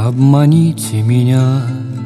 Обманите меня,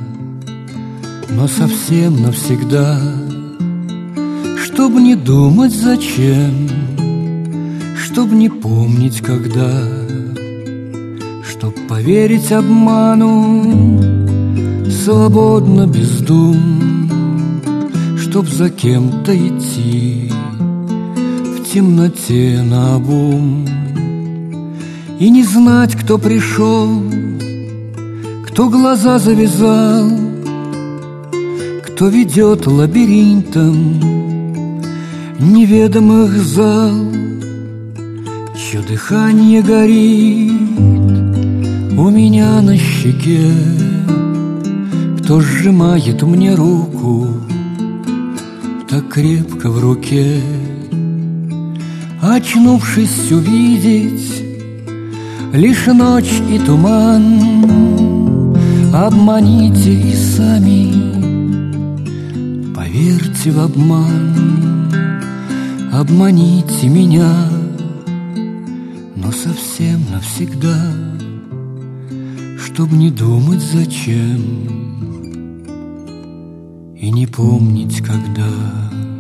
но совсем навсегда, чтоб не думать зачем, чтоб не помнить когда, чтоб поверить обману свободно, без дум, чтоб за кем-то идти в темноте наобум и не знать, кто пришел, кто глаза завязал, кто ведет лабиринтом неведомых зал, чье дыхание горит у меня на щеке, кто сжимает мне руку так крепко в руке. Очнувшись, увидеть лишь ночь и туман. Обманите и сами поверьте в обман. Обманите меня, но совсем навсегда, чтоб не думать зачем и не помнить когда.